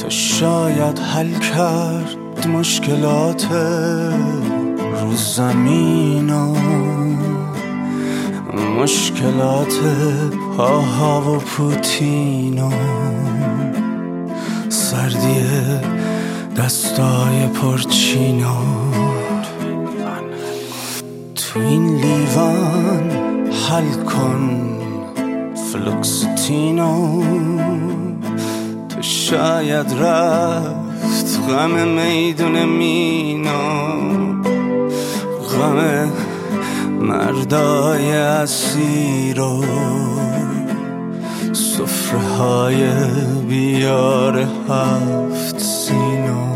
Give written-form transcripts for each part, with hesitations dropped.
که شاید حل کرد مشکلات رو زمینا، مشکلات پاها و پوتینا، سردی دستای پرچینا. تو این لیوان حل کن فلوکستینو، تو شاید رفت غم میدون مینا، غم مردای اسیر و سفره های بیار هفت سینا.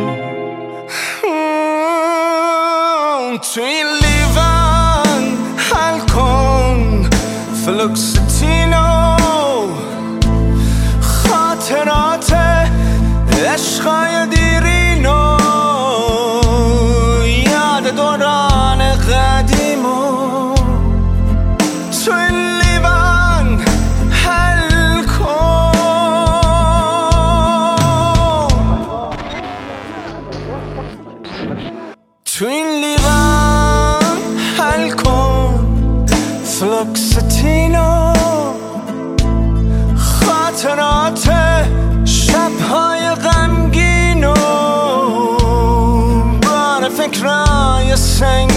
تو این لیوان حل کن فلوکستینو، خاطرات عشقای دیرینو، یاد دوران قدیمو. تو این لیوان حل کن. تو این لیوان حل کن فلوکستینو، خاطرات شبهای غمگینو، بار فکرای سنگ